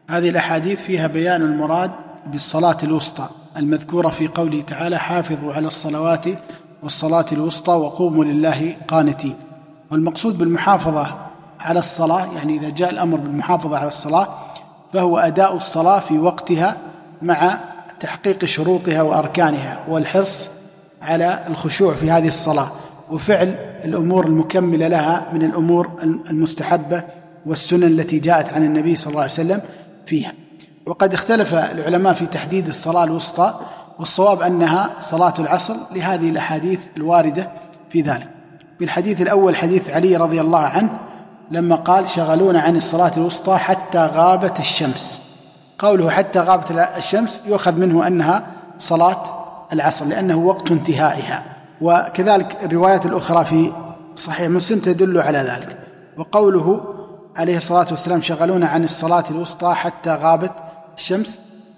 هذه الأحاديث فيها بيان المراد بالصلاة الوسطى المذكورة في قوله تعالى: حافظوا على الصلوات والصلاة الوسطى وقوموا لله قانتين. والمقصود بالمحافظة على الصلاة، يعني إذا جاء الأمر بالمحافظة على الصلاة فهو أداء الصلاة في وقتها مع تحقيق شروطها وأركانها، والحرص على الخشوع في هذه الصلاة، وفعل الأمور المكملة لها من الأمور المستحبة والسنن التي جاءت عن النبي صلى الله عليه وسلم فيها. وقد اختلف العلماء في تحديد الصلاة الوسطى، والصواب أنها صلاة العصر لهذه الأحاديث الواردة في ذلك. بالحديث الأول حديث علي رضي الله عنه لما قال: شغلونا عن الصلاة الوسطى حتى غابت الشمس. قوله حتى غابت الشمس يؤخذ منه أنها صلاة العصر لأنه وقت انتهائها، وكذلك الروايات الأخرى في صحيح مسلم تدل على ذلك. وقوله عليه الصلاة والسلام: شغلونا عن الصلاة الوسطى حتى غابت الشمس،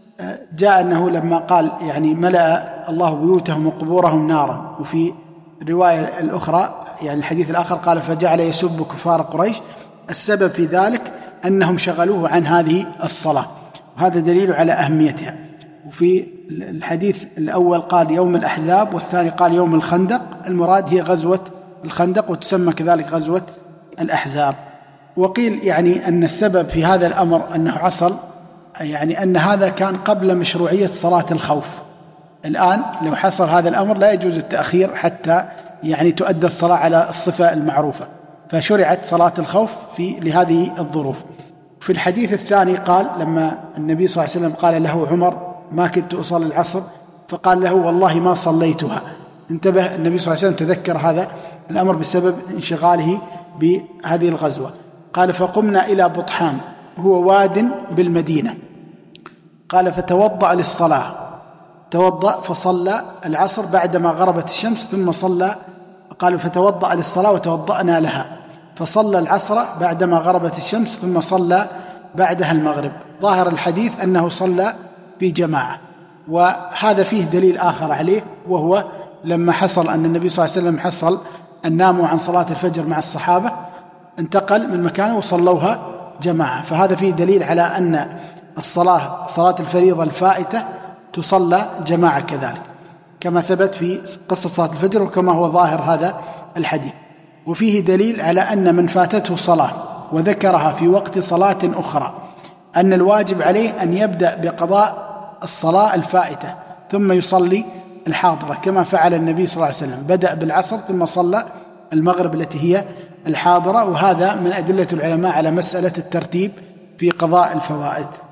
جاء أنه لما قال يعني ملأ الله بيوتهم وقبورهم نارا. وفي الرواية الأخرى يعني الحديث الآخر قال: فجعل يسب كفار قريش. السبب في ذلك أنهم شغلوه عن هذه الصلاة، وهذا دليل على أهميتها. وفي الحديث الأول قال يوم الأحزاب، والثاني قال يوم الخندق. المراد هي غزوة الخندق، وتسمى كذلك غزوة الأحزاب. وقيل يعني أن السبب في هذا الأمر أنه حصل يعني أن هذا كان قبل مشروعية صلاة الخوف. الآن لو حصل هذا الأمر لا يجوز التأخير حتى يعني تؤدى الصلاة على الصفة المعروفة، فشرعت صلاة الخوف لهذه الظروف. في الحديث الثاني قال لما النبي صلى الله عليه وسلم قال له عمر: ما كنت أصلي العصر، فقال له: والله ما صليتها. انتبه النبي صلى الله عليه وسلم، تذكر هذا الأمر بسبب انشغاله بهذه الغزوة. قال: فقمنا إلى بطحان، هو واد بالمدينة. قال: فتوضأ للصلاة، توضأ فصلى العصر بعدما غربت الشمس ثم صلى. قال: فتوضأ للصلاة وتوضأنا لها، فصلى العصر بعدما غربت الشمس ثم صلى بعدها المغرب. ظاهر الحديث أنه صلى في جماعة، وهذا فيه دليل آخر عليه، وهو لما حصل أن النبي صلى الله عليه وسلم حصل أن ناموا عن صلاة الفجر مع الصحابة، انتقل من مكانه وصلوها جماعة. فهذا فيه دليل على أن صلاة الفريضة الفائتة تصلى جماعة كذلك، كما ثبت في قصة صلاة الفجر وكما هو ظاهر هذا الحديث. وفيه دليل على أن من فاتته صلاة وذكرها في وقت صلاة أخرى أن الواجب عليه أن يبدأ بقضاء الصلاة الفائتة ثم يصلي الحاضرة، كما فعل النبي صلى الله عليه وسلم، بدأ بالعصر ثم صلى المغرب التي هي الحاضرة. وهذا من أدلة العلماء على مسألة الترتيب في قضاء الفوائد.